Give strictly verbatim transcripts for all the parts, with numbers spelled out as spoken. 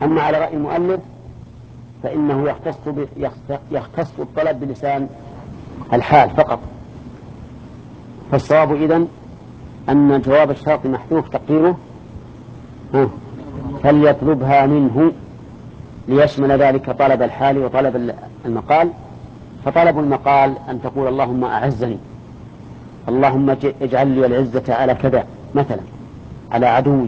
أما على رأي المؤلف فإنه يختص, يختص الطلب بلسان الحال فقط. فالصواب إذن أن جواب الشرط محذوف تقديره فليطلبها منه، ليشمل ذلك طلب الحال وطلب المقال. فطلب المقال أن تقول اللهم أعزني، اللهم اجعل لي العزة على كذا مثلا، على عدوي.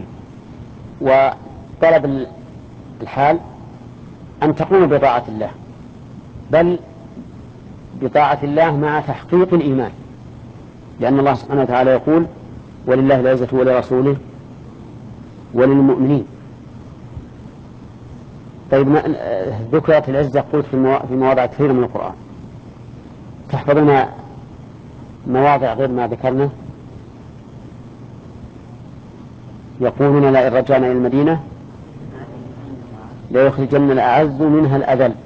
وطلب الحال أن تقوم بطاعة الله، بل بطاعة الله مع تحقيق الإيمان، لأن الله سبحانه وتعالى يقول ولله العزة ولرسوله وللمؤمنين. طيب ذكرت العزة قلت في مواضع كثيرة من القرآن، تحفظون مواضع غير ما ذكرنا؟ يقولون لئن رجعنا إلى المدينة ليخرجن الأعز منها الأذل.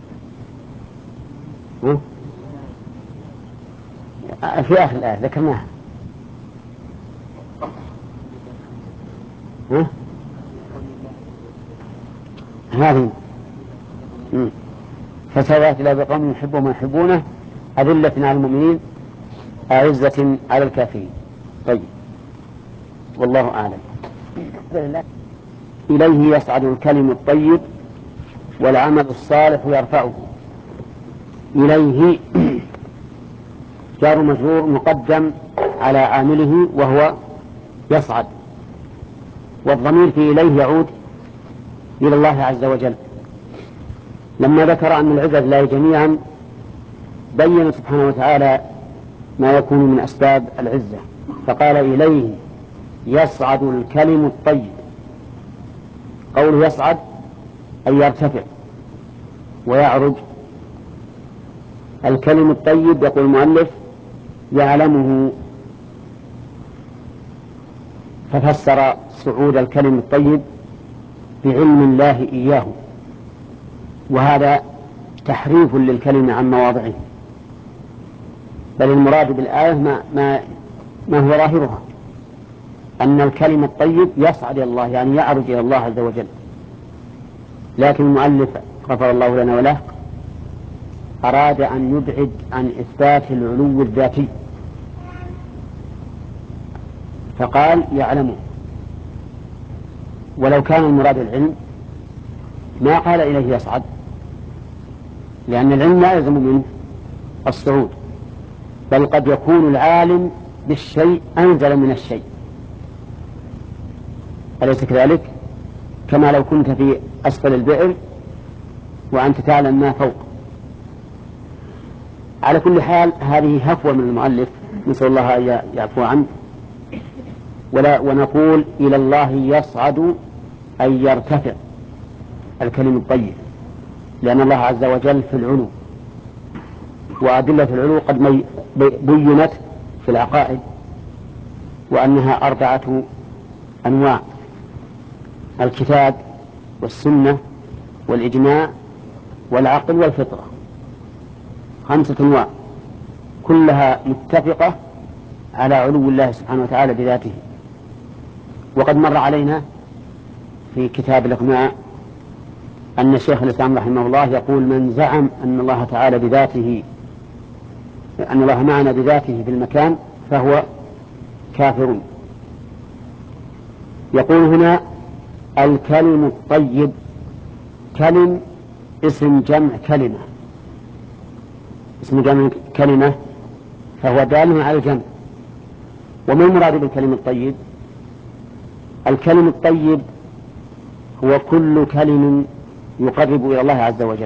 في آخر الآية ذكرناها. هذه فسوات إلى بقوم يحبهم ويحبونه أذلة على المؤمنين أعزة على الكافرين. طيب والله أعلم. إليه يصعد الكلم الطيب والعمل الصالح يرفعه. إليه جار مجرور مقدم على عامله وهو يصعد، والضمير في إليه يعود إلى الله عز وجل. لما ذكر أن العزة لله جميعا بين سبحانه وتعالى ما يكون من أسباب العزة، فقال إليه يصعد الكلم الطيب. قوله يصعد أي يرتفع ويعرج. الكلم الطيب يقول المؤلف يعلمه، ففسر صعود الكلم الطيب بعلم الله إياه، وهذا تحريف للكلمة عن مواضعه، بل المراد بالآية ما, ما, ما هو ظاهرها أن الكلم الطيب يصعد إلى الله، يعني يعرج إلى الله عز وجل. لكن المؤلف غفر الله لنا وله أراد أن يبعد عن إثبات العلو الذاتي، فقال يعلمه. ولو كان المراد العلم ما قال إليه يصعد، لأن العلم لا يلزم منه الصعود، بل قد يكون العالم بالشيء أنزل من الشيء، أليس كذلك؟ كما لو كنت في أسفل البئر وأنت تعلم ما فوق. على كل حال هذه هفوة من المؤلف، نسأل الله أن يعفو عنه. ولا ونقول إلى الله يصعد أي يرتفع الكلم الطيب، لأن الله عز وجل في العلو، وأدلة العلو قد بينت في العقائد، وأنها أربعة أنواع: الكتاب والسنة والإجماع والعقل والفطرة، خمسة أنواع كلها متفقة على علو الله سبحانه وتعالى بذاته. وقد مر علينا في كتاب الإقناع أن الشيخ الإسلام رحمه الله يقول من زعم أن الله تعالى بذاته أن الله معنا بذاته في المكان فهو كافر. يقول هنا الكلم الطيب، كلم اسم جمع كلمة، اسم جمع كلمة فهو دال على الجمع. وما المراد بالكلم الطيب؟ الكلم الطيب هو كل كلم يقرب إلى الله عز وجل،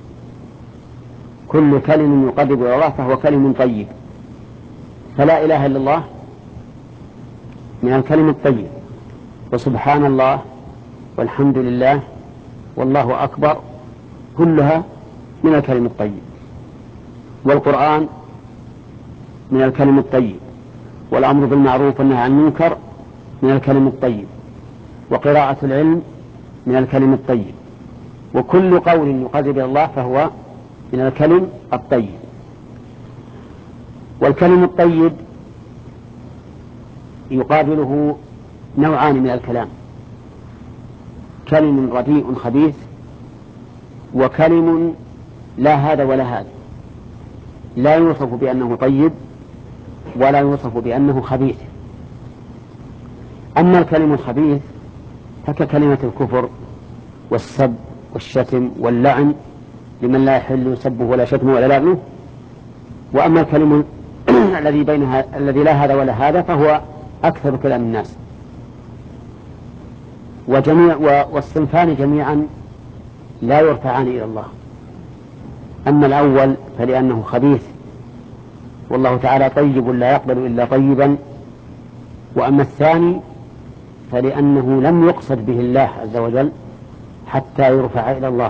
كل كلم يقرب إلى الله فهو كلم طيب. فلا إله إلا الله من الكلم الطيب، وسبحان الله والحمد لله والله أكبر كلها من الكلم الطيب. والقرآن من الكلم الطيب، والأمر بالمعروف والنهي عن المنكر من الكلم الطيب، وقراءة العلم من الكلم الطيب، وكل قول يقرب إلى الله فهو من الكلم الطيب. والكلم الطيب يقابله نوعان من الكلام: كلم رديء خبيث، وكلم لا هذا ولا هذا، لا يوصف بأنه طيب ولا يوصف بأنه خبيث. أما الكلم الخبيث فككلمة الكفر والسب والشتم واللعن لمن لا يحل سبه ولا شتمه ولا لعنه. وأما الكلم الذي بينها الذي لا هذا ولا هذا فهو أكثر كلام الناس. وجميع والصنفان جميعا لا يرفعان إلى الله. أما الأول فلأنه خبيث، والله تعالى طيب لا يقبل إلا طيبا. وأما الثاني فلأنه لم يقصد به الله عز وجل حتى يرفع إلى الله.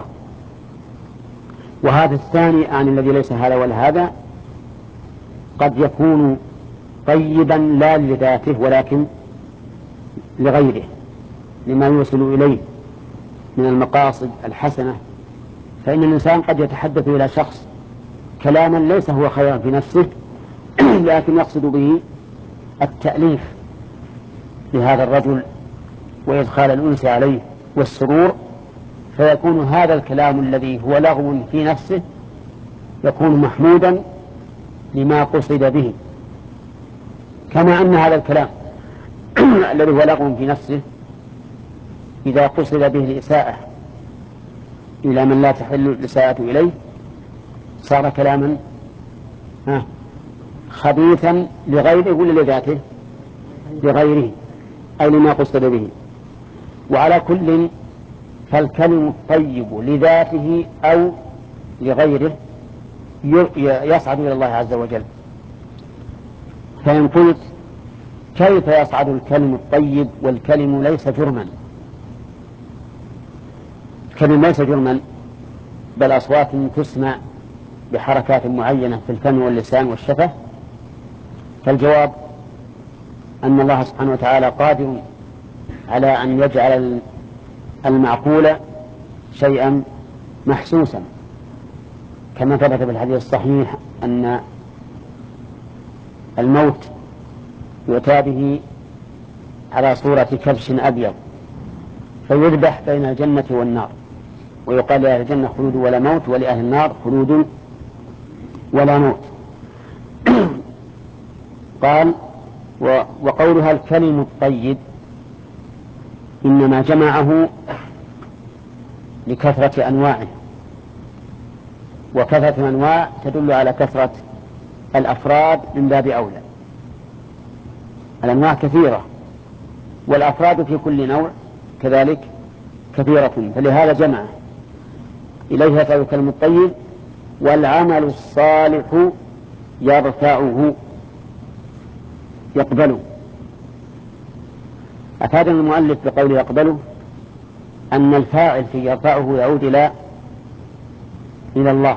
وهذا الثاني عن الذي ليس هذا ولا هذا قد يكون طيبا لا لذاته ولكن لغيره، لما يوصل إليه من المقاصد الحسنة. فإن الإنسان قد يتحدث إلى شخص كلاما ليس هو خيرا في نفسه لكن يقصد به التأليف لهذا الرجل وإدخال الأنس عليه والسرور، فيكون هذا الكلام الذي هو لغو في نفسه يكون محمودا لما قصد به، كما أن هذا الكلام الذي هو لغو في نفسه إذا قصد به الإساءة إلى من لا تحل الإساءة إليه صار كلاما خبيثا لغيره ولا لذاته؟ لغيره، أي لما قصد به. وعلى كل فالكلم الطيب لذاته أو لغيره يصعد إلى الله عز وجل. فإن قلت كيف يصعد الكلم الطيب والكلم ليس جرما؟ الكلم ليس جرما بل أصوات تسمع بحركات معينة في الفم واللسان والشفة. فالجواب أن الله سبحانه وتعالى قادر على أن يجعل المعقول شيئا محسوسا، كما ثبت في الحديث الصحيح أن الموت يؤتى به على صورة كبش أبيض فيذبح بين الجنة والنار، ويقال لأهل الجنة خلود ولا موت ولأهل النار خلود ولا موت. قال وقولها الكلم الطيب إنما جمعه لكثرة أنواعه، وكثرة الأنواع تدل على كثرة الأفراد من باب أولى. الأنواع كثيرة والأفراد في كل نوع كذلك كثيرة، فلهذا جمع إليها فالكلم الطيب والعمل الصالح يرفعه يقبله. أفادنا المؤلف بقوله يقبله أن الفاعل في يرفعه يعود إلى إلى الله،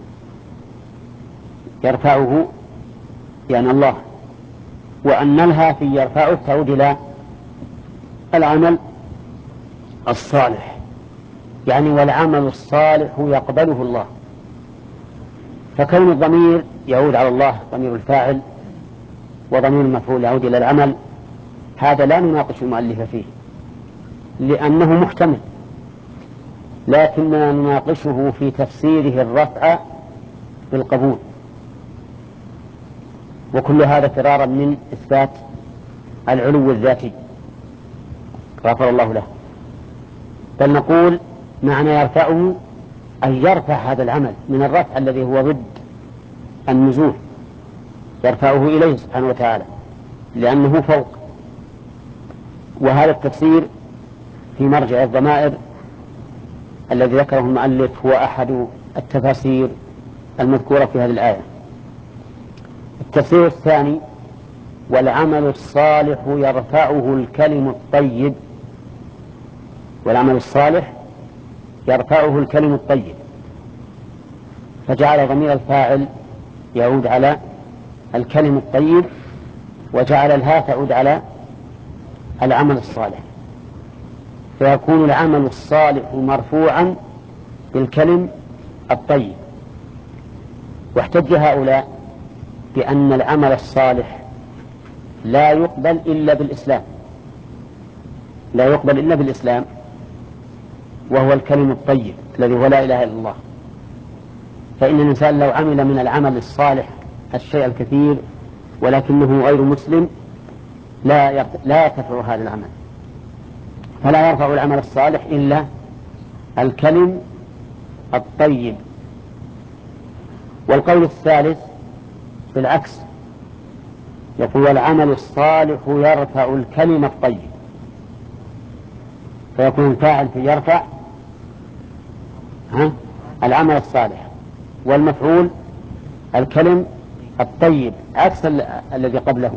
يرفعه يعني الله، وأن الها في يرفعه تعود إلى العمل الصالح، يعني والعمل الصالح يقبله الله. فكون الضمير يعود على الله ضمير الفاعل وضمير المفعول يعود إلى العمل هذا لا نناقش المؤلف فيه لأنه محتمل، لكننا نناقشه في تفسيره الرفع بالقبول، وكل هذا فرارا من إثبات العلو الذاتي غفر الله له. بل نقول معنى يرفعه أن يرفع هذا العمل من الرفع الذي هو ضد النزول، يرفعه إليه سبحانه وتعالى لأنه فوق. وهذا التفسير في مرجع الضمائر الذي ذكره المؤلف هو أحد التفاسير المذكورة في هذه الآية. التفسير الثاني والعمل الصالح يرفعه الكلم الطيب، والعمل الصالح يرفعه الكلم الطيب، فجعل ضمير الفاعل يعود على الكلم الطيب وجعل الها تعود على العمل الصالح، فيكون العمل الصالح مرفوعا بالكلم الطيب. واحتج هؤلاء بأن العمل الصالح لا يقبل إلا بالإسلام، لا يقبل إلا بالإسلام، وهو الكلم الطيب الذي هو لا إله إلا الله. فإن الإنسان لو عمل من العمل الصالح الشيء الكثير ولكنه غير مسلم لا لا يرتفع هذا العمل، فلا يرفع العمل الصالح إلا الكلم الطيب. والقول الثالث بالعكس، يقول العمل الصالح يرفع الكلم الطيب، فيكون الفاعل في يرفع ها العمل الصالح، والمفعول الكلم الطيب عكس الذي قبله.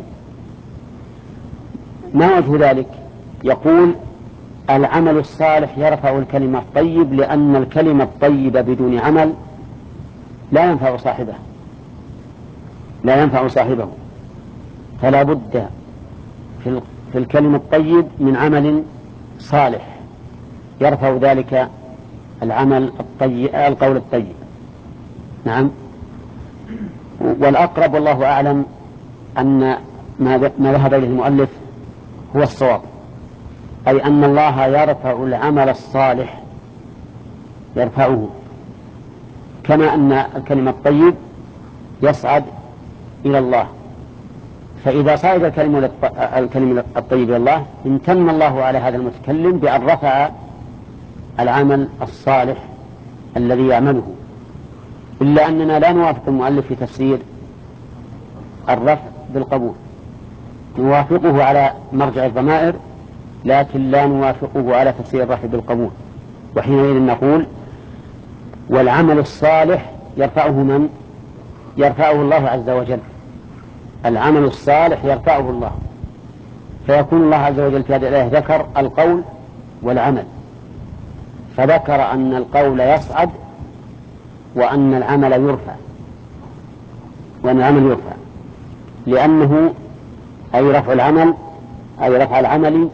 ما وجه ذلك؟ يقول العمل الصالح يرفع الكلمة الطيب لأن الكلمة الطيبة بدون عمل لا ينفع صاحبه لا ينفع صاحبه فلا بد في الكلمة الطيب من عمل صالح يرفع ذلك العمل الطيب القول الطيب. نعم. والأقرب والله أعلم أن ما ذهب إليه المؤلف هو الصواب، أي أن الله يرفع العمل الصالح يرفعه، كما أن الكلمة الطيب يصعد إلى الله. فإذا صعد الكلمة الطيب إلى الله امتن الله على هذا المتكلم بأن رفع العمل الصالح الذي يعمله. إلا أننا لا نوافق المؤلف في تفسير الرفع بالقبول، نوافقه على مرجع الضمائر لكن لا نوافقه على تفسير الرفع بالقبول. وحينئذ نقول والعمل الصالح يرفعه من؟ يرفعه الله عز وجل. العمل الصالح يرفعه الله، فيكون الله عز وجل في هذه الآية ذكر القول والعمل، فذكر أن القول يصعد وأن العمل يرفع وأن العمل يرفع لأنه أي رفع العمل أي رفع العمل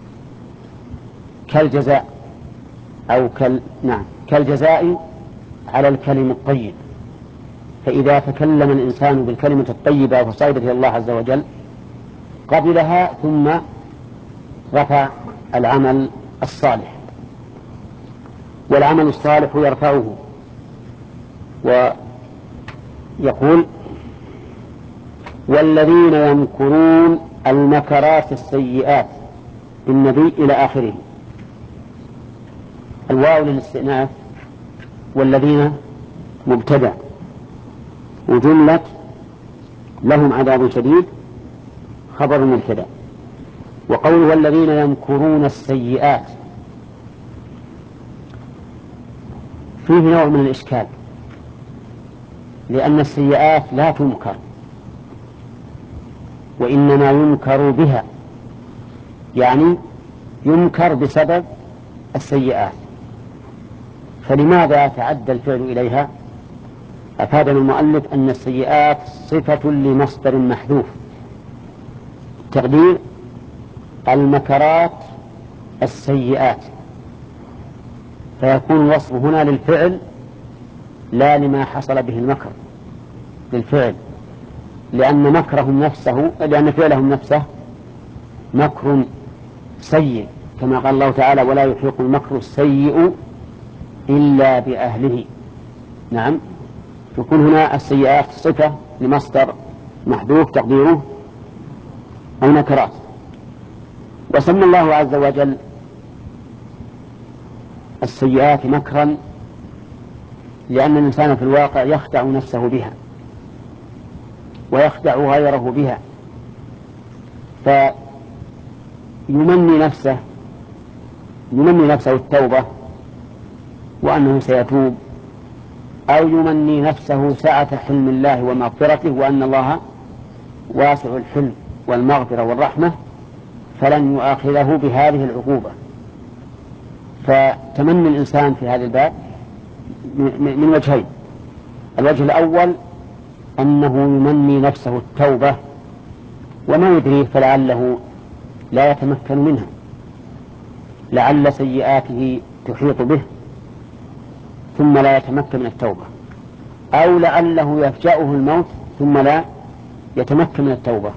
كالجزاء أو كال نعم كالجزاء على الكلم الطيب. فإذا تكلم الإنسان بالكلمة الطيبة فصعدت إلى الله عز وجل قبلها ثم رفع العمل الصالح. والعمل الصالح يرفعه. ويقول والذين يمكرون المكرات السيئات بالنبي إلى آخره. الواو للاستئناف، والذين مبتدأ وجملة لهم عذاب شديد خبر مبتدأ. وقول والذين يمكرون السيئات فيه نوع من الإشكال، لأن السيئات لا تنكر وإنما ينكر بها، يعني ينكر بسبب السيئات. فلماذا تعدى الفعل إليها؟ أفادنا المؤلف أن السيئات صفة لمصدر محذوف، تقدير المكرات السيئات، فيكون الوصف هنا للفعل لا لما حصل به المكر، للفعل، لأن مكرهم نفسه لأن فعلهم نفسه مكر سيء، كما قال الله تعالى ولا يحيق المكر السيء إلا بأهله. نعم. تكون هنا السيئات صفة لمصدر محذوف تقديره المكرات. وسمى الله عز وجل السيئات مكرا لأن الإنسان في الواقع يخدع نفسه بها ويخدع غيره بها، فيمني نفسه يمني نفسه التوبة وأنه سيتوب، أو يمني نفسه سعة حلم الله ومغفرته وأن الله واسع الحلم والمغفرة والرحمة فلن يؤاخذه بهذه العقوبة. فتمني الإنسان في هذا الباب من وجهين: الوجه الأول أنه يمني نفسه التوبة وما يدريه فلعله لا يتمكن منها، لعل سيئاته تحيط به ثم لا يتمكن من التوبة، أو لعله يفجأه الموت ثم لا يتمكن من التوبة.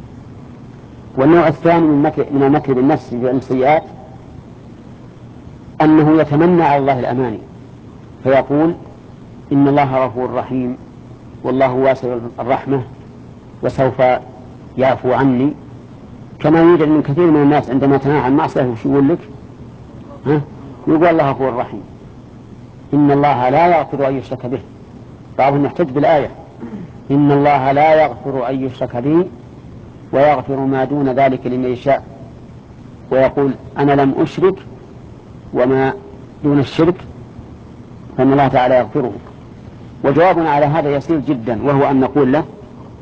والنوع الثاني من المكر بالنفس بالسيئات أنه يتمنى على الله الأماني فيقول إن الله غفور رحيم والله واسع الرحمة وسوف يعفو عني، كما يوجد من كثير من الناس عندما تنهى عن معصية وش يقول لك؟ ها؟ يقول الله غفور رحيم، إن الله لا يغفر أن يشرك به. بعضهم يحتج بالآية إن الله لا يغفر أن يشرك به ويغفر ما دون ذلك لمن يشاء، ويقول أنا لم أشرك وما دون الشرك فإن الله تعالى يغفره. وجوابنا على هذا يسير جدا، وهو أن نقول له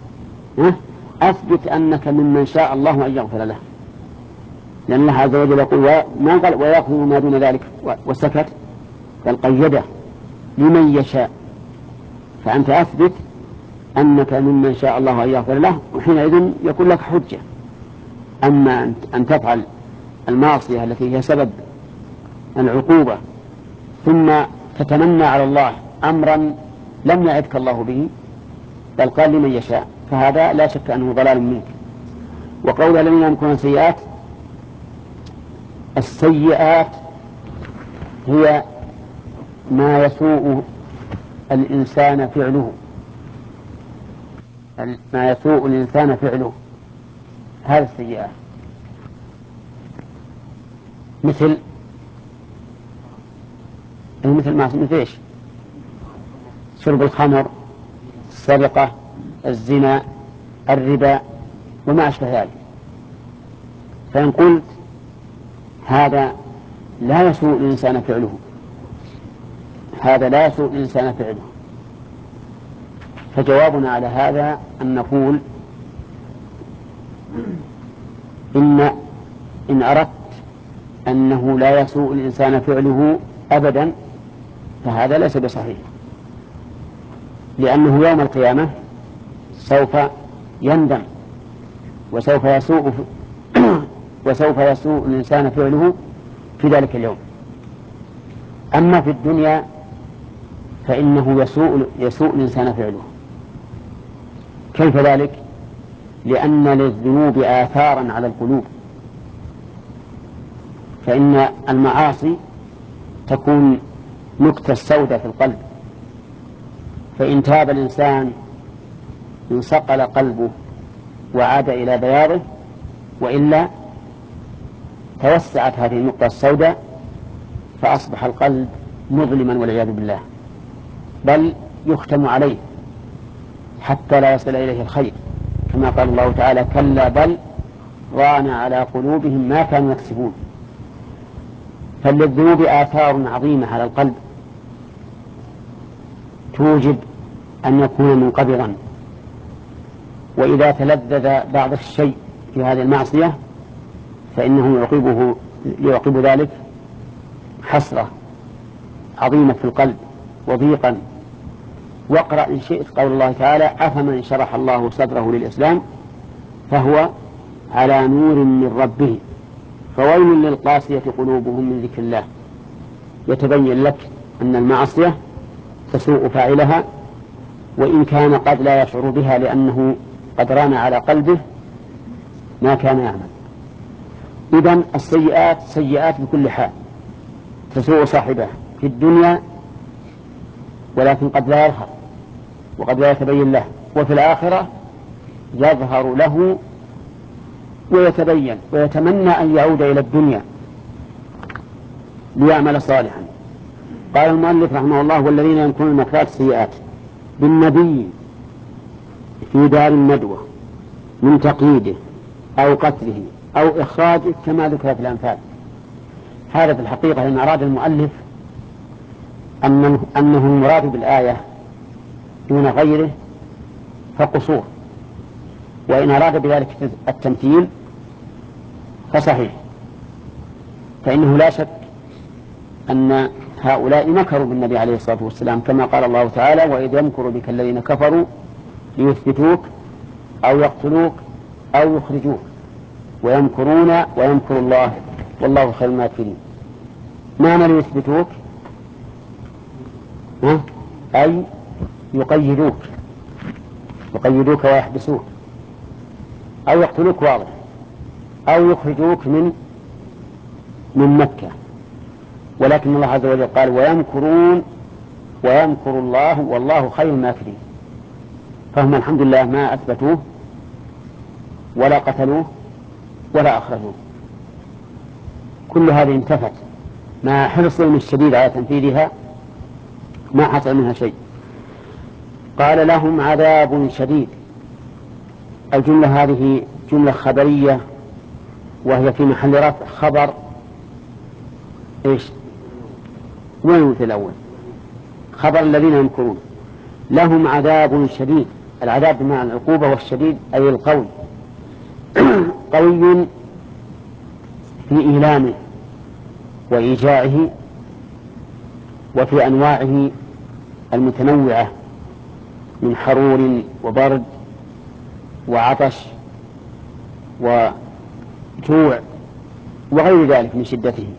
أثبت أنك ممن شاء الله أن يغفر له، لأن الله عز وجل يقول ما قال ويغفر ما دون ذلك وسكت، بل قيده لمن يشاء، فأنت أثبت أنك ممن شاء الله أن يغفر له، وحينئذ يكون لك حجة. أما أن تفعل المعصية التي هي سبب العقوبة ثم تتمنى على الله أمرا لم يعدك الله به بل قال لمن يشاء، فهذا لا شك أنه ضلال منك. وقول الذين يمكرون السيئات، السيئات هي ما يسوء الإنسان فعله، ما يسوء الإنسان فعله، هذا السيئات، مثل مثل ما مثل ايش؟ شرب الخمر، السرقة، الزنا، الربا وما أشبه ذلك. فإن قلت هذا لا يسوء الإنسان فعله، هذا لا يسوء الإنسان فعله، فجوابنا على هذا أن نقول إن إن أردت أنه لا يسوء الإنسان فعله أبدا فهذا ليس بصحيح، لأنه يوم القيامة سوف يندم وسوف يسوء وسوف يسوء الإنسان فعله في ذلك اليوم. أما في الدنيا فإنه يسوء يسوء الإنسان فعله. كيف ذلك؟ لأن للذنوب آثارا على القلوب، فإن المعاصي تكون نكتة سوداء في القلب، فإن تاب الإنسان انصقل قلبه وعاد إلى بياضه، وإلا توسعت هذه النقطة السوداء فأصبح القلب مظلما والعياذ بالله، بل يختم عليه حتى لا يصل إليه الخير، كما قال الله تعالى كلا بل ران على قلوبهم ما كانوا يكسبون. فللذنوب آثار عظيمة على القلب توجب أن يكون منقبضا، وإذا تلذذ بعض الشيء في هذه المعصية فإنه يعقبه يعقب ذلك حسرة عظيمة في القلب وضيقا. واقرأ إن شئت قول الله تعالى أفمن شرح الله صدره للإسلام فهو على نور من ربه فويل للقاسية قلوبهم من ذكر الله. يتبين لك أن المعصية تسوء فاعلها، وإن كان قد لا يشعر بها لأنه قد ران على قلبه ما كان يعمل. إذن السيئات سيئات بكل حال تسوء صاحبها في الدنيا، ولكن قد لا يظهر وقد لا يتبين له، وفي الآخرة يظهر له ويتبين ويتمنى أن يعود إلى الدنيا ليعمل صالحا. قال المؤلف رحمه الله والذين يمكرون المكرات السيئات بالنبي في دار الندوة من تقييده أو قتله أو إخراجه كما ذكر في الأنفال. هذا في الحقيقة إن أراد المؤلف أنه, أنه المراد بالآية دون غيره فقصور، وإن أراد بذلك التمثيل فصحيح، فإنه لا شك أن هؤلاء مكروا بالنبي عليه الصلاة والسلام، كما قال الله تعالى وإذ يمكر بك الذين كفروا ليثبتوك أو يقتلوك أو يخرجوك ويمكرون ويمكر الله والله خير الماكرين. معنى ليثبتوك أي يقيدوك يقيدوك ويحبسوك، أو يقتلوك واضح، أو يخرجوك من من مكة. ولكن الله عز وجل قال ويمكرون ويمكر الله والله خير الماكرين. فهم الحمد لله ما أثبتوه ولا قتلوه ولا أخرجوه، كل هذه انتفت مع حرصهم الشديد على تنفيذها ما حصل منها شيء. قال لهم عذاب شديد. الجملة هذه جملة خبرية وهي في محل رفع خبر ايش؟ وين المثل الأول؟ خبر الذين يمكرون. لهم عذاب شديد. العذاب بمعنى العقوبة، والشديد أي القوي. قوي في إيلامه وإيجاعه وفي أنواعه المتنوعة من حرور وبرد وعطش وجوع وغير ذلك من شدته.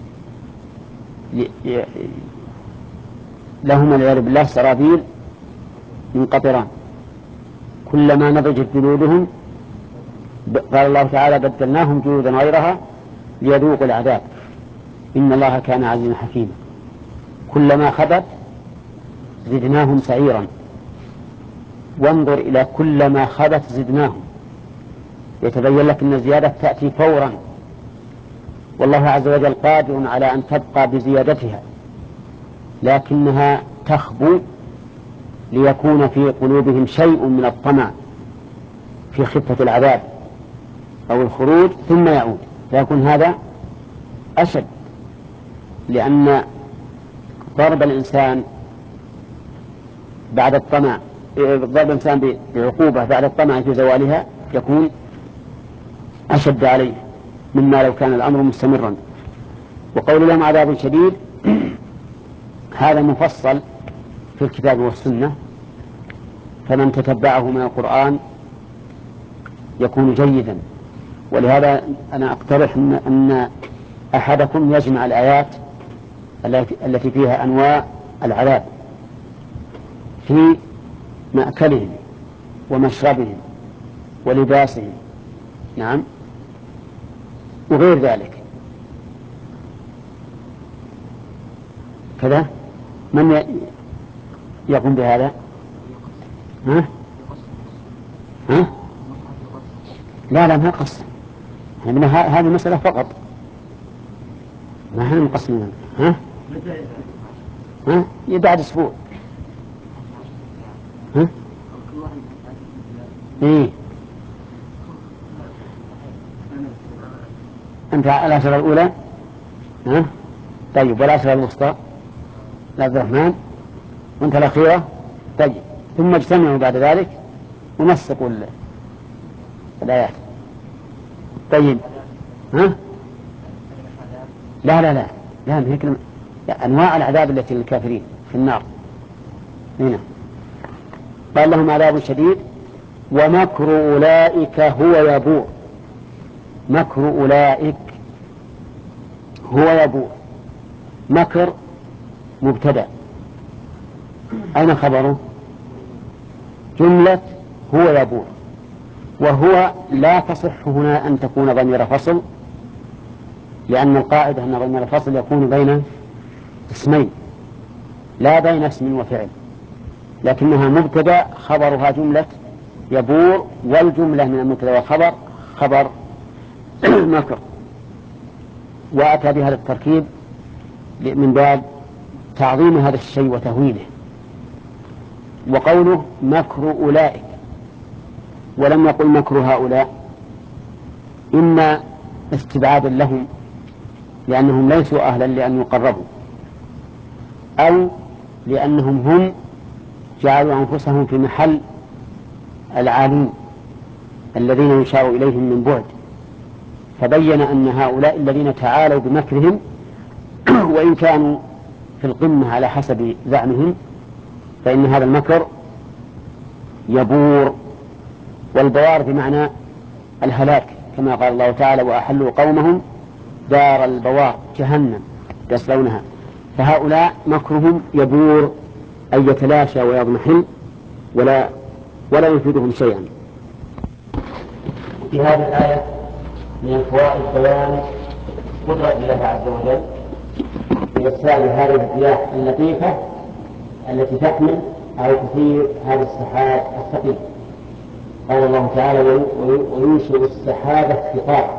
لهم والعياذ بالله سرابيل من قطران كلما نضجت جلودهم قال الله تعالى بدلناهم جلودا غيرها ليذوقوا العذاب إن الله كان عزيزا حكيما. كلما خبت زدناهم سعيرا. وانظر إلى كلما خبت زدناهم، يتبين لك أن الزيادة تأتي فورا، والله عز وجل قادر على أن تبقى بزيادتها، لكنها تخبو ليكون في قلوبهم شيء من الطمع في خفة العذاب أو الخروج ثم يعود، فيكون هذا أشد، لأن ضرب الإنسان بعد الطمع ضرب الإنسان بعقوبة بعد الطمع في زوالها يكون أشد عليه مما لو كان الأمر مستمرا. وقول لهم عذاب شديد هذا مفصل في الكتاب والسنة، فمن تتبعه من القرآن يكون جيدا. ولهذا أنا أقترح أن أحدكم يجمع الآيات التي فيها أنواع العذاب في مأكلهم ومشربهم ولباسهم، نعم، وغير ذلك كذا. من يقوم بهذا؟ ها؟ ها؟ لا لا ما قص، هذه مسألة فقط، ما احنا مقسمين. ها؟ ها؟ بعد أسبوع. ها؟ إيه؟ أنت العشرة الأولى؟ ها؟ طيب، والعشرة الوسطى؟ عبد الرحمن، وأنت الأخيرة؟ طيب، ثم اجتمعوا بعد ذلك ونسقوا الآيات. طيب، ها؟ لا لا لا لا هيك أنواع العذاب التي للكافرين في النار هنا. قال لهم عذاب شديد ومكر أولئك هو يبور. مكر أولئك هو يبور. مكر مبتدأ، أين خبره؟ جملة هو يبور، وهو لا تصح هنا أن تكون ضمير فصل، لأن القاعدة أن ضمير الفصل يكون بين اسمين لا بين اسم وفعل، لكنها مبتدأ خبرها جملة يبور، والجملة من المبتدأ والخبر خبر مكر، وأتى بهذا التركيب من باب تعظيم هذا الشيء وتهويله. وقوله مكر أولئك ولم يقل مكر هؤلاء، إما استبعادا لهم لأنهم ليسوا أهلا لأن يقربوا، أو لأنهم هم جعلوا أنفسهم في محل العالين الذين يشار إليهم من بعد، فبين أن هؤلاء الذين تعالوا بمكرهم وإن كانوا في القمة على حسب زعمهم فإن هذا المكر يبور. والبوار بمعنى الهلاك، كما قال الله تعالى وأحلوا قومهم دار البوار جهنم يصلونها. فهؤلاء مكرهم يبور أي يتلاشى ويضمحل ولا ولا يفيدهم شيئا. في هذه الآية من فوائد بيان قدرة الله عز وجل بإرسال هذه الرياح اللطيفة التي تحمل أو تثير هذا السحاب الثقيل. قال الله تعالى: وينشئ السحاب الثقال.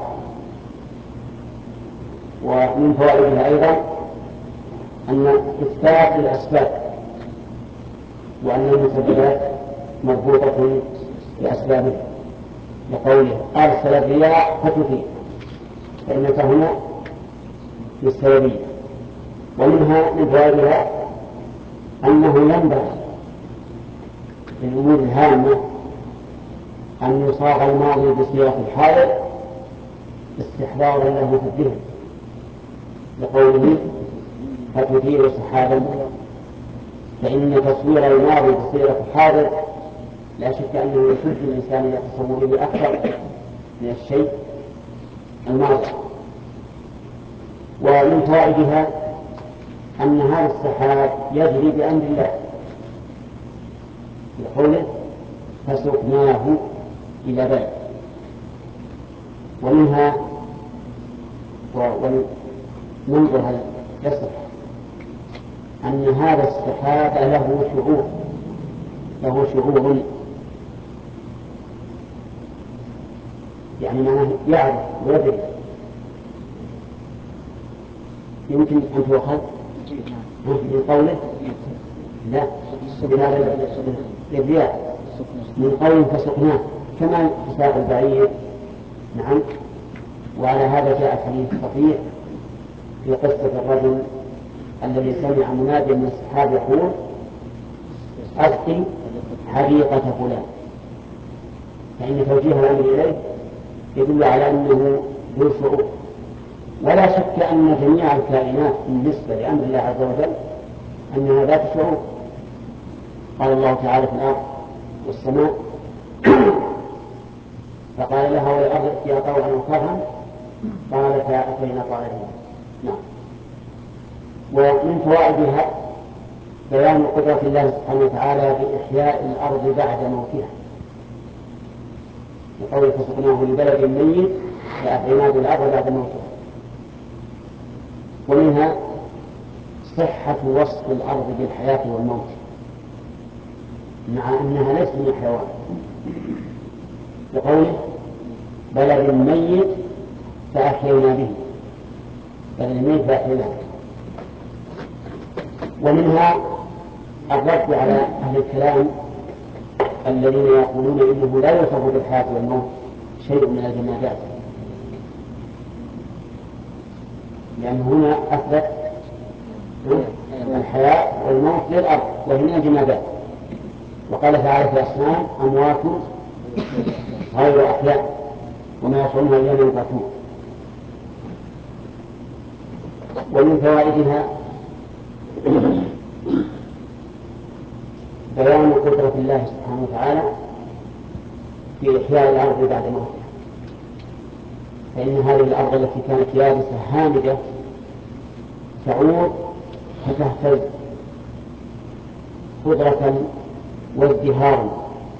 ومن فوائدها أيضا أن إثبات الأسباب، وأن المسببات مربوطة بأسبابها، لقوله: أرسل الرياح فتثير، فإنك هنا بالسببية. ومنها من فوائدها أنه ينبغي في الأمور الهامة أن يصاغ الماضي بصيغة الحاضر استحضارا له في الذهن، لقوله: فتثير سحابا. فإن تصوير الماضي بصيغة الحاضر لا شك أنه يشد الإنسان إلى تصوره أكثر من الشيء الماضي. ومن فوائدها أن هذا السحاب يجري بأمر الله، لقوله: فسقناه إلى بلد. ومنها ومنظر يصح أن هذا السحاب له شعور له شعور يعني معناه يعرف ويدري. يمكن أن تؤخذ من قوله لا بهذا الرياح، من قوله فسقناه، كما تساق البعير. نعم. وعلى هذا جاء الحديث الصحيح في قصة الرجل الذي سمع مناديا من السحاب يقول: أسقي حديقة فلان. فإن توجيه الأمر إليه يدل على أنه ذو شعور. ولا شك أن جميع الكائنات بالنسبة لأمر الله عز وجل أنها ذات شعور. قال الله تعالى في الأرض والسماء: فقال لها والأرض ائتيا طوعا وكرها قالتا أتينا طائعين. نعم. ومن فوائدها بيان قدرة الله سبحانه وتعالى بإحياء الأرض بعد موتها، لقوله: فسقناه لبلد ميت فأحييناه بالأرض بعد موتها. ومنها صحة وصف الأرض بالحياة والموت، مع أنها ليست من الحيوان، لقوله: بلد ميت فأحيينا به، بلد ميت فأحيينا به. ومنها الرد على أهل الكلام الذين يقولون إنه لا يوصف بالحياة والموت شيء من الجمادات، لأن هنا أثبت الحياة والموت للأرض وهي من الجمادات. وقال تعالى في الأصنام: أموات غير أحياء وما يشعرون أيام يبعثون. ومن فوائدها بيان قدرة الله سبحانه وتعالى في إحياء الأرض بعد موتها. فإن هذه الأرض التي كانت يابسة هامدة تعود فتهتز قدرة وازدهارا،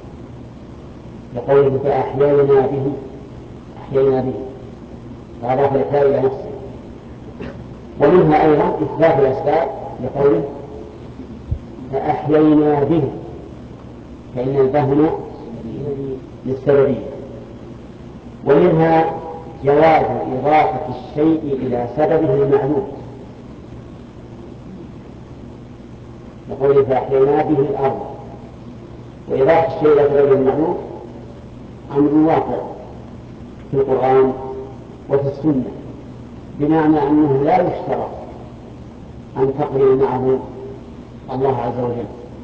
لقوله: فأحيينا به أحيينا به، فأضاف الإحياء إلى نفسه. ومنها أيضا إثبات الأسباب، لقوله: فأحيينا به، فإن البهن للسببية. ومنها جواز إضافة الشيء إلى سببه المعلوم، لقوله: فأحيينا به الأرض. وإضافة الشيء إلى سببه المعلوم أمر واقع في القرآن وفي السنة، بمعنى أنه لا يشترط أن تقرن معه الله عز وجل.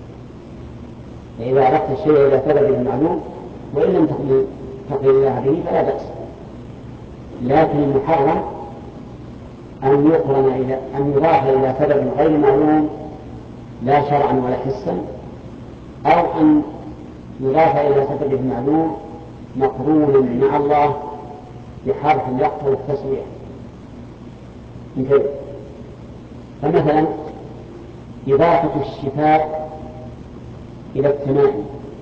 فإذا أردت الشيء إلى سببه المعلوم وإن لم تقرن الله به فلا بأس، لكن المحرم أن يقرن إلى أن يضاف إلى سبب غير معلوم لا شرعا ولا حسا، أو أن يضاف إلى سببه المعلوم مقرون مع الله بحرف يقتضي التسوية. مثل فمثلا إضافة الشفاء إلى التمائم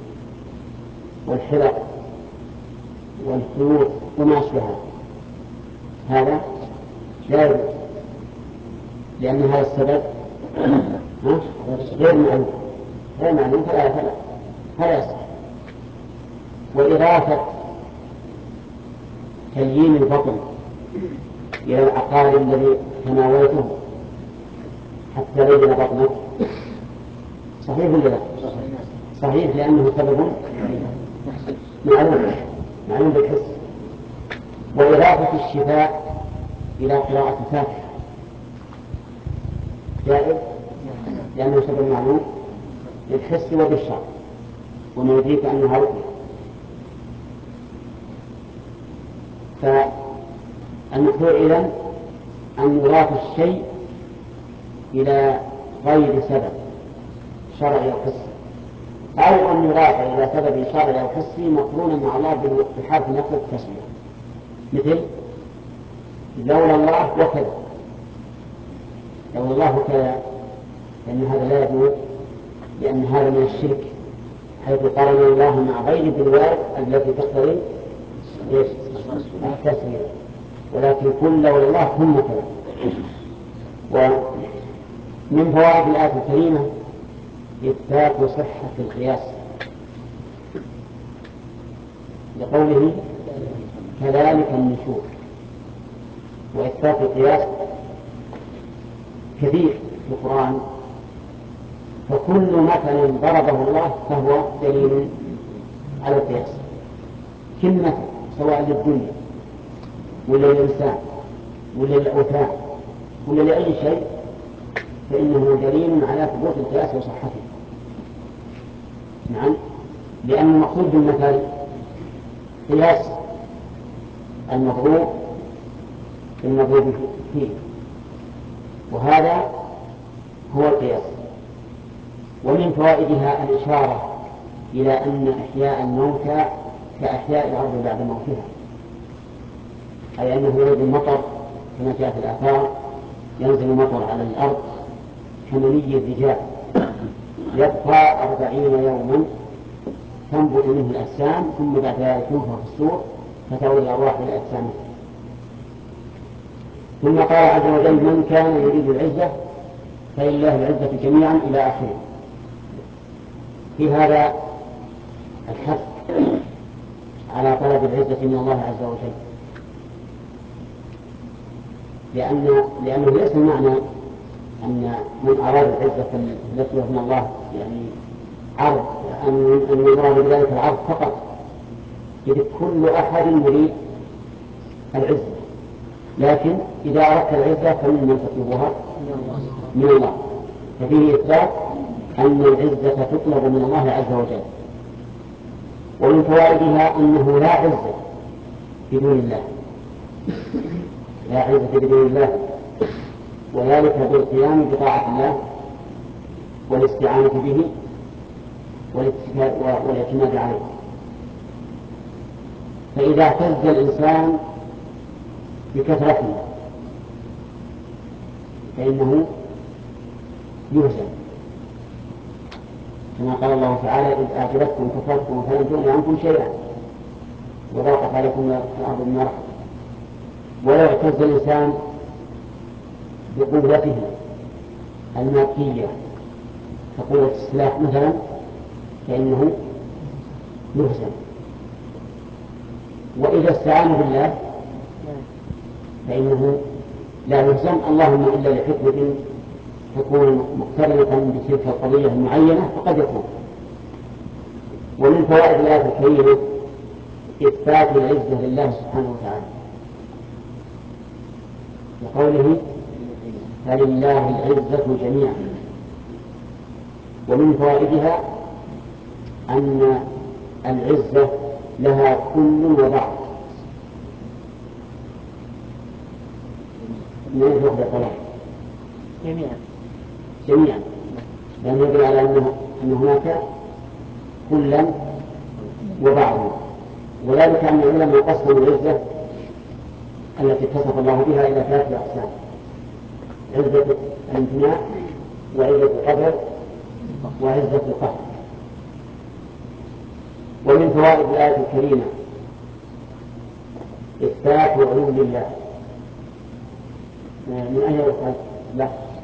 والحلق والخيوط وما أشبهها، هذا لا يجوز، لأن هذا السبب غير معلوم غير معلوم فلا فلا فلا يصح. وإضافة تليين البطن إلى العقار الذي تناولته حتى بين بطنك صحيح ولا لا؟ صحيح، لأنه سبب معلوم معلوم بالحس. وإضافة الشفاء إلى قراءة الفاتحة جائز، لأنه سبب معلوم بالحس وبالشرع، وما يدريك أنها رقية. فالمقصود إذن أن يضاف الشيء إلى غير سبب شرعي أو حسي، أو أن يضاف إلى سبب شرعي أو حسي مقرونا مع الله بحرف نقل التسمية، مثل لولا الله وكذا، لولا الله وكذا، لأن هذا لا يجوز، لأن هذا من الشرك، حيث قارن الله مع غير بالوارد التي تقتضي التسمية، ولكن كل لولا الله ثم كذا. ومن فوائد الآية الكريمة إثبات صحة القياس لقوله كذلك النشور. وإثبات القياس كثير في القرآن، فكل مثل ضربه الله فهو دليل على القياس، كل مثل سواء للدنيا ولا للإنسان ولا للأوثان ولا لأي شيء فإنه دليل على ثبوت القياس وصحته. نعم، لأن المقصود بالمثل قياس المضروب المضروب فيه، وهذا هو القياس. ومن فوائدها الإشارة إلى أن إحياء الموتى كأحياء الأرض بعد موتها، أي أنه يريد المطر كما جاء في الآثار، ينزل المطر على الأرض كمني الرجال يبقى أربعين يوما تنبت منه الأجسام، ثم بعد ذلك ينفخ في الصور فتعود الأرواح إلى أجسامها. ثم قال عز وجل من كان يريد العزة فلله العزة جميعا إلى آخره. في هذا الحث على طلب العزة من الله عز وجل، لأن لأنه ليس المعنى أن من أراد العزة التي من الله يعني عرض أن أن يراد بذلك العرض فقط، إذ كل أحد يريد العزة، لكن إذا أردت العزة فمن تطلبها؟ من الله. ففيه إثبات أن العزة تطلب من الله عز وجل. ومن فوائدها أنه لا عزة بدون الله، لا عزة بدون الله، وذلك بالقيام بطاعة الله والاستعانة به والاعتماد عليه. فإذا اعتز الإنسان بكثرته فإنه يهزم، كما قال الله تعالى إذ أعجبتكم كثرتكم فلن تغني عنكم شيئا وضاقت عليكم الأرض بما رحبت. ولو اعتز الإنسان بقوته المادية كقوة السلاح مثلا فإنه يهزم. وإذا استعان بالله فإنه لا يهزم، اللهم إلا لحكمة تكون مقترنة بتلك القضية المعينة فقد يكون. ومن فوائد الآية الكريمة إثبات العزة لله سبحانه وتعالى، وقوله فلله العزة جميعا. ومن فوائدها أن العزة لها كل وبعض، من يخبر طلاق جميعا جميعا، لأن يدل على أنه أن هناك كلا وبعضا. وذلك أن العلماء قسموا العزة التي اتصف الله بها إلى ثلاثة أقسام: عزة الامتناع، وعزة القدر، وعزة القهر. ومن فوائد الآية الكريمة إثبات علو الله. من أين يقال؟ لا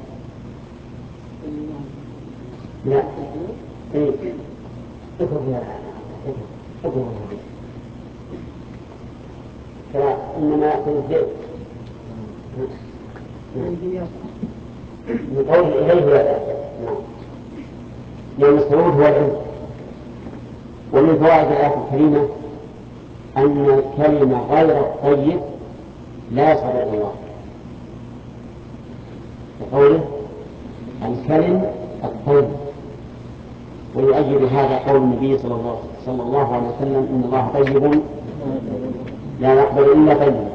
لا إيه اذكر فيها اذكر فيها إنما يأكل الذئب من قول إليه ولا نعم لأن الصعود هو العلم. ومن فوائد الآية الكريمة أن الكلمة غير الطيب لا يصل إلى الله بقوله الكلم الطيب. ويؤيد هذا قول النبي صلى الله, صلى الله عليه وسلم إن الله طيب لا يقبل إلا طيبا.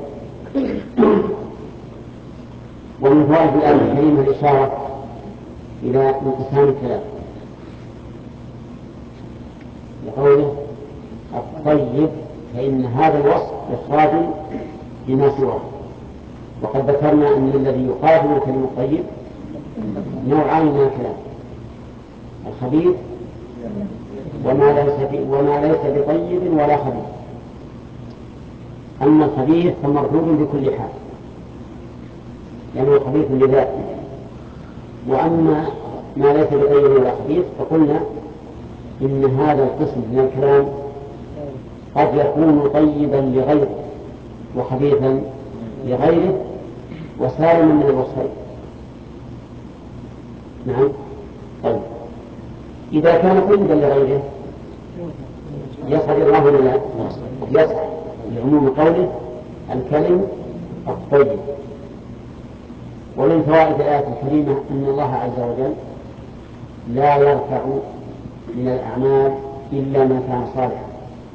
ومن فوائد الآية الكريمة الإشارة إلى انقسام الكلام بقوله الطيب فإن هذا الوصف إخراج لما سواه. وقد ذكرنا أن الذي يقابل الكلم الطيب نوعان من الكلام الخبيث وما ليس وما ليس بطيب ولا خبيث. أما الخبيث فمردود بكل حال لأنه خبيث لذاته. وأما ما ليس بطيب ولا خبيث فقلنا إن هذا القسم من الكلام قد يكون طيبا لغيره وخبيثا لغيره وسالما من الوصفين. نعم. طيب إذا كان طيبا لغيره يصل الله ولا يصل لعموم قوله الكلم الطيب. ومن فوائد الآية الكريمة أن الله عز وجل لا يرفع من الأعمال إلا ما كان صالحا.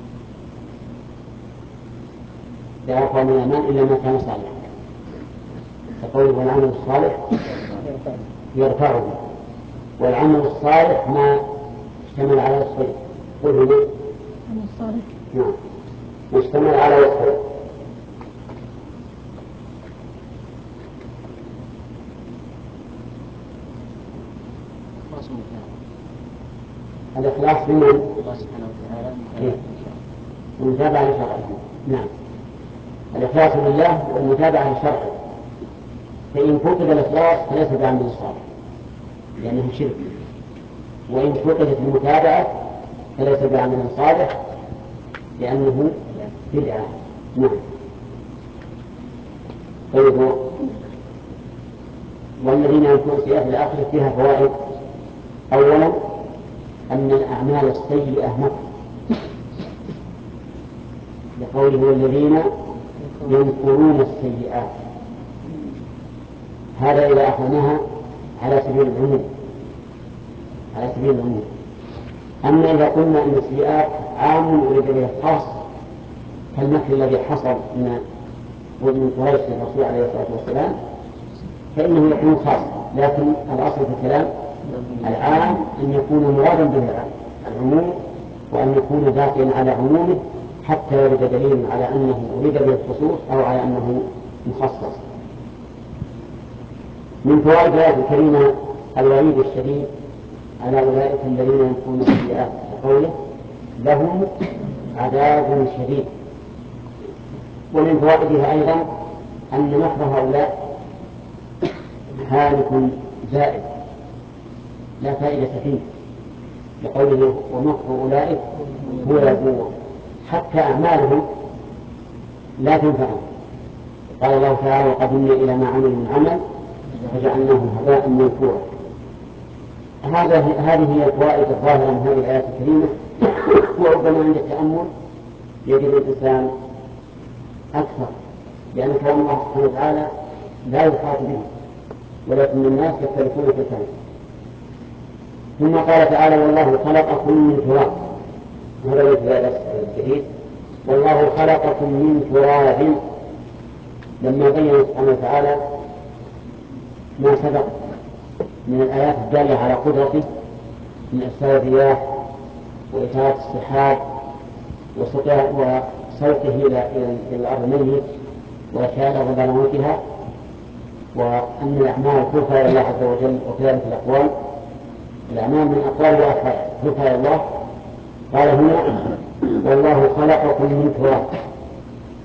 لا يرفع من الأعمال إلا ما كان صالحا فقوله والعمل الصالح يرفعه. والعمل الصالح ما اشتمل على وصفين. قل هو العمل الصالح نعم اشتمل على وصفين. الإخلاص من الله سبحانه وتعالى والمتابعة لشرعه. نعم الإخلاص لله والمتابعة لشرعه. فإن فقد الإخلاص فليس بعمل صالح لأنه شرك. وإن فقدت المتابعة فليس بعمل صالح لأنه بدعة. نعم. طيب والذين ينكرون سيئات الآخرة فيها فوائد. أولا أن الأعمال السيئة مكر لقوله والذين ينكرون السيئات. هذا إذا أخذناها على سبيل العموم على سبيل العموم. أما إذا قلنا أن السيئات عام أريد به الخاص كالمكر الذي حصل من من قريش الرسول عليه الصلاة والسلام فإنه يكون خاص. لكن الأصل في الكلام العام أن يكون مرادا به العموم وأن يكون باقيا على عمومه حتى يرد دليل على أنه أريد به الخصوص أو على أنه مخصص. من فوائد الآية الكريمة الوعيد الشديد على أولئك الذين ينكرون السيئات وقوله لهم عذاب شديد. ومن فوائدها أيضا أن مكر هؤلاء هالك زائد لا فائدة فيه لقوله ومكر أولئك هو يبور حتى أعمالهم لا تنفعهم. قال الله تعالى وقدمنا إلى ما عملوا من عمل فجعلناه هباء منثورا. هذا هذه هي الفوائد الظاهرة من هذه الآيات الكريمة. وربما عند التأمل يجد الإنسان أكثر لأن كلام الله سبحانه وتعالى لا يحاط به ولكن الناس يختلفون في الكلام. ثم قال تعالى والله خلقكم من تراب. هذا الجديد الجديد والله خلقكم من تراب لما بين سبحانه وتعالى ما سبق من الآيات الدالة على قدرته من إرسال الرياح وإثارة السحاب وسوقه إلى الأرض الميت وإحياء الأرض موتها وأن الأعمال ترفع إلى الله عز وجل وكذلك الأقوال الأعمال من أقوال وأفعال ترفع إلى الله. قال هنا والله خلقكم من تراب.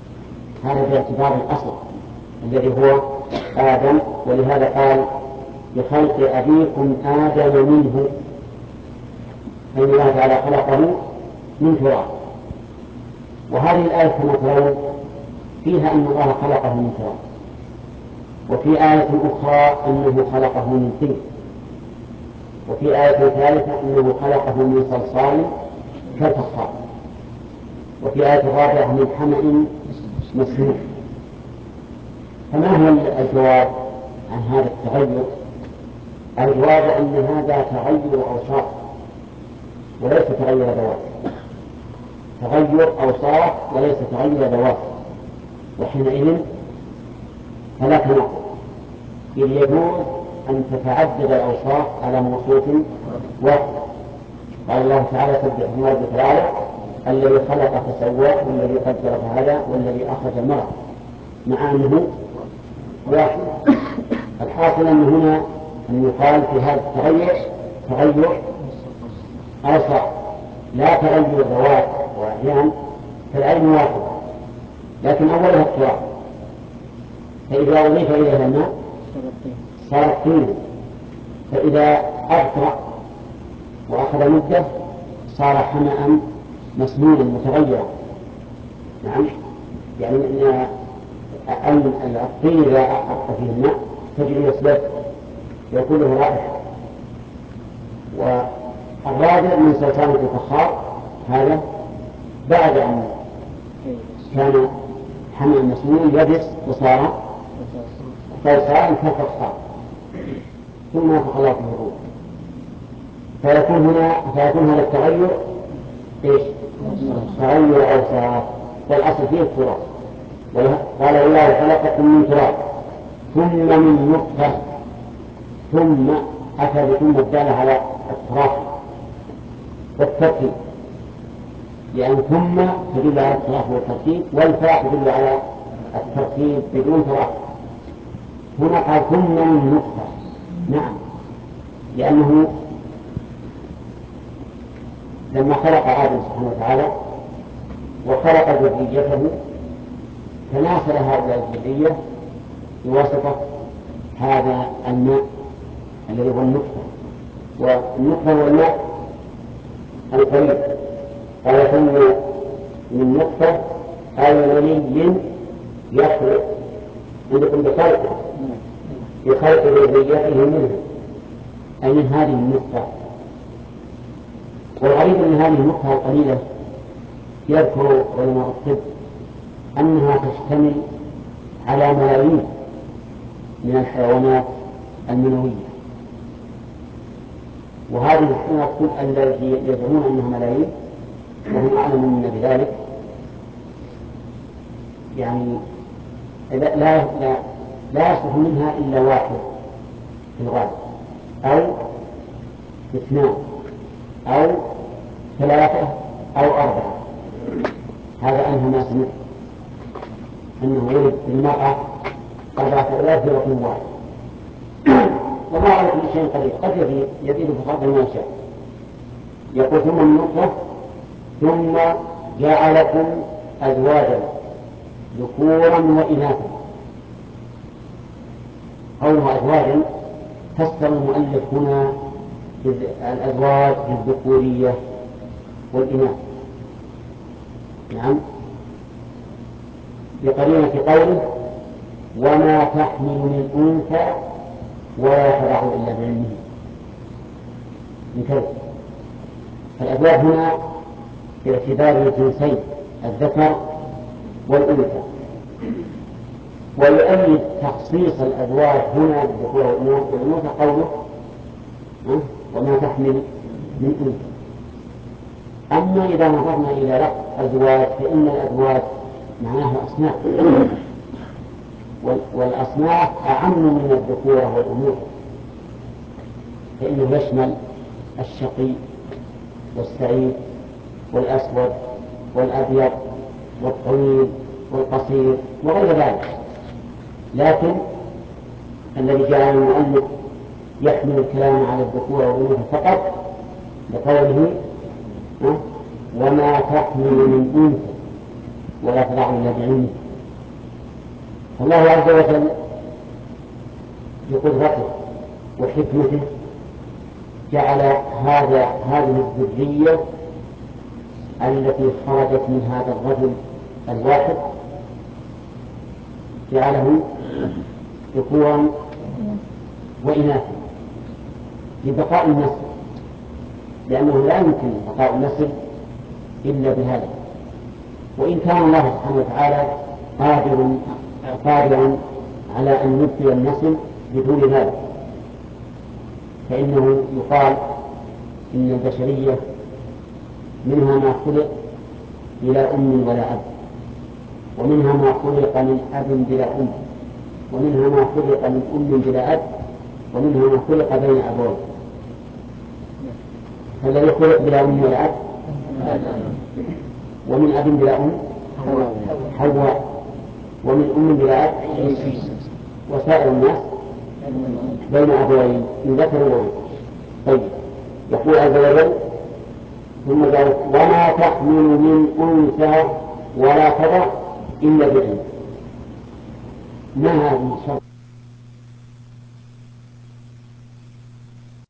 هذا باعتبار الأصل الذي هو آدم. ولهذا قال بخلق أبيكم آدم منه، فإن الله تعالى خلقه من تراب. وهذه الآية كما ترون فيها أن الله خلقه من تراب، وفي آية أخرى أنه خلقه من طين، وفي آية ثالثة أنه خلقه من صلصال كالفخار، وفي آية رابعة من حمأ مسنون. فما هو الجواب عن هذا التغير؟ الجواب أن هذا تغير أوصاف وليس تغير ذوات، تغير أوصاف وليس تغير ذوات، وحينئذ فلا تناقض، إذ يجوز أن تتعدد الأوصاف على موصوف واحد. قال الله تعالى: سبح اسم ربك الأعلى الذي خلق فسوى والذي قدر فهدى والذي أخرج المرعى، مع أنه واحد. الحاصل أن هنا أن يقال في هذا التغير تغير أوصاف لا تغير ذوات وأحيان، فالعين واحد لكن أولها التراب، فإذا أضيف إليها الماء صار طين، فإذا أبطأ وأخذ مدة صار حمأ مسنونا متغيرا. نعم، يعني أن الطين إذا أبطأ فيه الماء تجري يسبب يكون له رائحة. والرابع من صلصال الفخار، هذا بعد أن كان حمأ مسنون يبس وصار صلصال كالفخار ثم نفخ الله فيه الروح، فيكون هنا فيكون هذا التغير ايش؟ تغير أوصاف، والأصل فيه التراب. قال: والله خلقكم من تراب ثم من نطفة، ثم أتى بثم الدالة على التراخي والترتيب، لأن ثم تدل على التراخي والترتيب، والفاء تدل على الترتيب بدون تراخي. هنا قال ثم من نطفة، نعم، لأنه لما خلق آدم سبحانه وتعالى وخلق ذريته تناسل هؤلاء الذرية بواسطة هذا الماء الذي هو النطفة، والنطفة هو الماء القليل. قال ثم من نطفة أي ولي يخلق عندكم بخلقه بخلق ذريته منه، أي من هذه النطفة. والغريب من هذه النطفة القليلة يذكر علماء الطب أنها تشتمل على ملايين من الحيوانات المنوية، وهذه الحيوانات التي يزعمون أنها ملايين وهم أعلم منا بذلك، يعني لا لا لا, لا يصلح منها إلا واحد في الغالب، أو اثنان أو ثلاثة أو أربعة. هذا أنه ما سمعت أنه ولد للمرأة أربعة أولاد في رقم واحد، وما على كل شيء قدير، قد يزيد يزيد بفضل ما يشاء. يقول ثم من نطفة ثم جعلكم أزواجا ذكورا وإناثا. قولها أزواجا فسر المؤلف هنا الأزواج الذكورية والإناث، نعم، بقرينة قوله وما تحمل من أنثى ولا تضع إلا بعلمه من كذا. فالأزواج هنا باعتبار الجنسين الذكر والأنثى. ويؤيد تخصيص الأزواج هنا بالذكور والأنثى قوله وما تحمل من أنثى. أما إذا نظرنا إلى لفظ أزواج فإن الأزواج معناها أصناف، والأصناف أعم من الذكورة والأنوثة، فإنه يشمل الشقي والسعيد والأسود والأبيض والطويل والقصير وغير ذلك. لكن الذي جعل المؤلف يحمل الكلام على الذكورة والأنوثة فقط بقوله وما تحمل من أنثى ولا تضع إلا بعلمه. الله عز وجل بقدرته وحكمته جعل هذا هذه الذرية التي خرجت من هذا الرجل الواحد جعله ذكورا وإناثا لبقاء النسل، لأنه لا يمكن بقاء النسل إلا بهذا. وإن كان الله سبحانه وتعالى قادر قادرا على أن يبقي النسل بدون ذلك، فإنه يقال إن البشرية منها ما خلق بلا أم ولا أب، ومنها ما خلق من أب بلا أم، ومنها ما خلق من أم بلا أب، ومنها ما خلق بين أبوين. فالذي خلق بلا أم ولا أب ومن أب بلا أم حواء، ومن أم بلا أب وسائر الناس بين أبوين من ذكر وأنثى. طيب، يقول عز وجل ثم قال وما تحمل من أنثى ولا تضع إلا بعلم. ما هذه الشرط؟